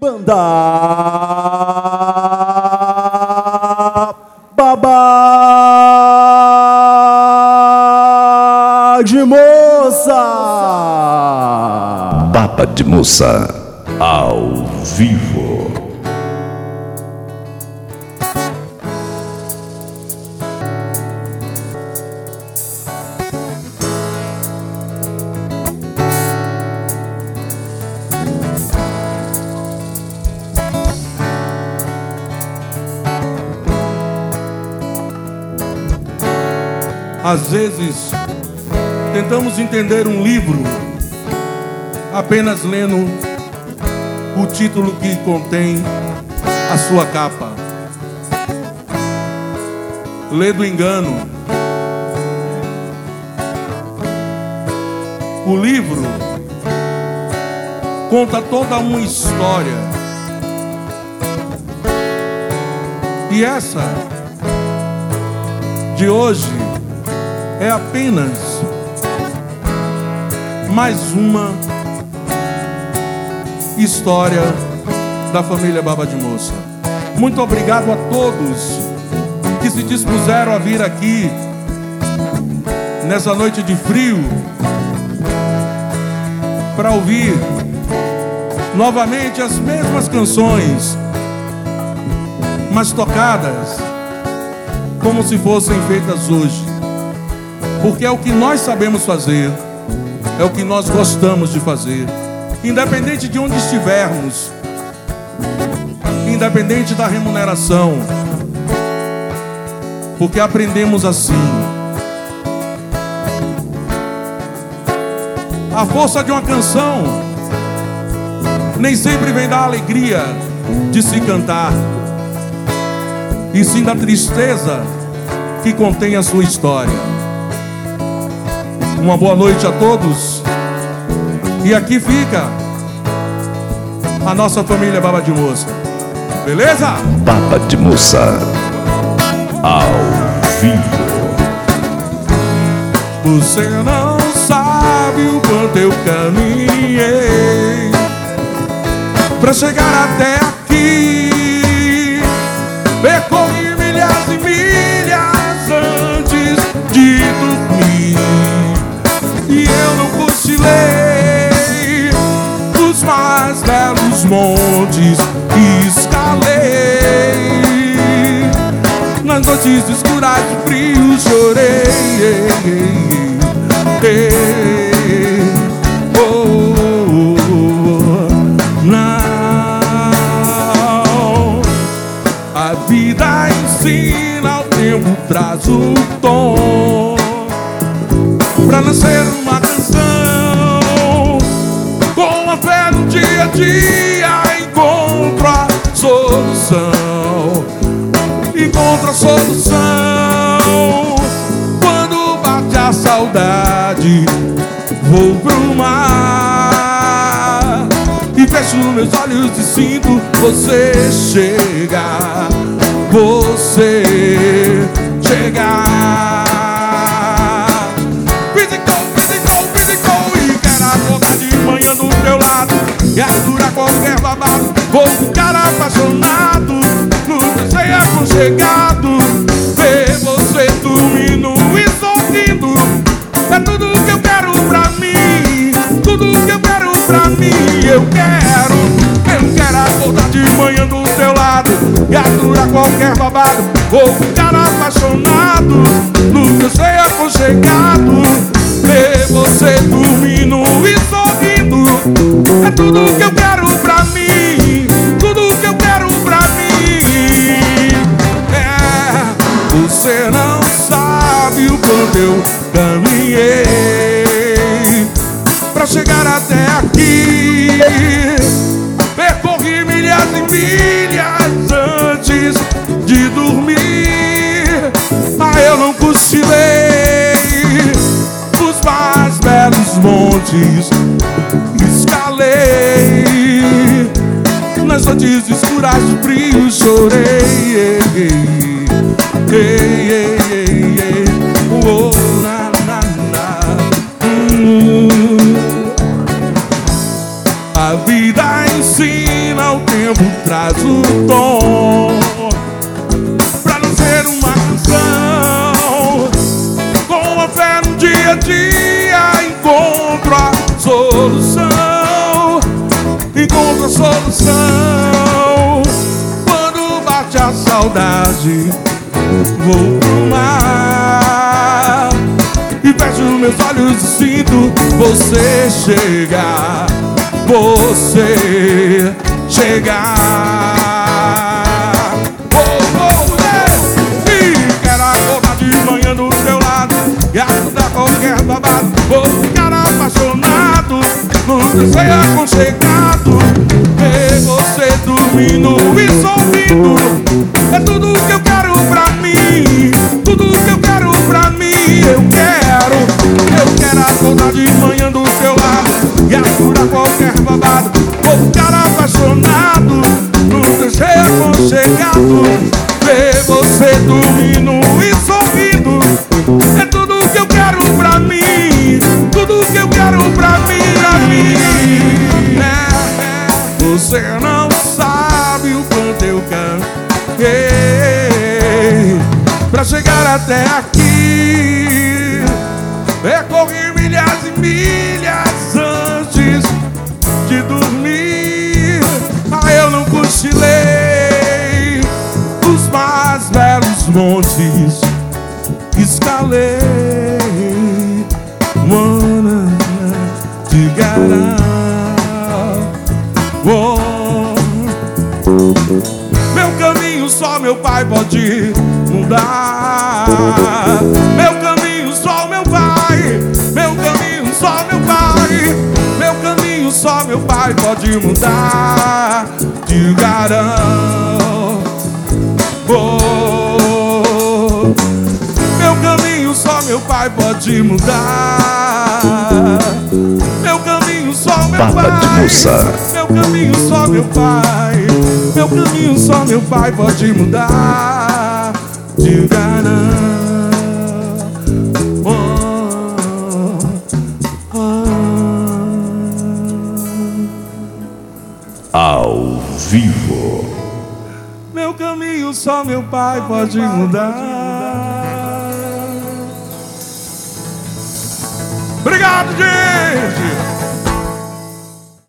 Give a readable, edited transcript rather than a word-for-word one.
Banda Baba de Moça. Baba de Moça ao vivo. Às vezes, tentamos entender um livro apenas lendo o título que contém a sua capa. Lê do engano. O livro conta toda uma história. E essa de hoje é apenas mais uma história da família Baba de Moça. Muito obrigado a todos que se dispuseram a vir aqui nessa noite de frio para ouvir novamente as mesmas canções, mas tocadas como se fossem feitas hoje. Porque é o que nós sabemos fazer, é o que nós gostamos de fazer, independente de onde estivermos, independente da remuneração, porque aprendemos assim. A força de uma canção nem sempre vem da alegria de se cantar, e sim da tristeza que contém a sua história. Uma boa noite a todos. E aqui fica a nossa família Baba de Moça. Beleza? Baba de Moça ao vivo. Você não sabe o quanto eu caminhei pra chegar até aqui. Percorri milhas e milhas antes de dormir, e eu não cochilei os mais belos montes que escalei. Nas noites escuras de frio chorei. Não. A vida ensina, o tempo traz o tom pra nascer uma canção. Com a fé no dia a dia encontro a solução. Encontro a solução. Quando bate a saudade, vou pro mar e fecho meus olhos e sinto você chegar. Você chegar. E atura qualquer babado, vou ficar apaixonado, no desejo aconchegado, ver você dormindo e sorrindo. É tudo que eu quero pra mim, tudo que eu quero pra mim. Eu quero acordar de manhã do seu lado e aturar qualquer babado, vou ficar apaixonado, no desejo aconchegado, ver você dormindo e sorrindo. É tudo que eu quero pra mim, tudo que eu quero pra mim. Você não sabe o quanto eu caminhei pra chegar até aqui. Percorri milhas e milhas antes de dormir, mas eu não cochilei os mais belos montes escalei. Nas noites escuras de frio chorei. Oh, na, na, na. A vida ensina o tempo traz o tom, pra não ser uma canção. Com a fé no dia a dia encontro a solução. Encontro a solução. Quando bate a saudade, vou pro mar e fecho meus olhos e sinto você chegar. Você chegar. E quero acordar de manhã do teu lado e ajudar qualquer babado. Vou ficar apaixonado, no desejo aconchegado. Ver você dormindo e sorrindo é tudo que eu quero pra mim. Tudo que eu quero pra mim. Eu quero acordar de manhã do teu lado e ajudar qualquer babado. Vou ficar apaixonado, no desejo aconchegado. Ver você dormindo e sorrindo é tudo que eu quero pra mim. Tudo que eu quero pra mim, Você não sabe o quanto eu caminhei pra chegar até aqui. Percorri milhas e milhas antes de dormir. Eu não cochilei os mais belos montes, escalei. Wanna together. Meu caminho só meu pai pode mudar. Meu caminho só meu pai. Meu caminho só meu pai. Meu caminho só meu pai pode mudar. Te garanto. Meu caminho só meu pai pode mudar. Meu caminho só meu Papa pai. de Moça. Meu caminho só meu pai. Meu caminho só meu pai pode mudar. Te garanto. Ao vivo. Meu caminho só meu pai pode mudar. Obrigado, gente!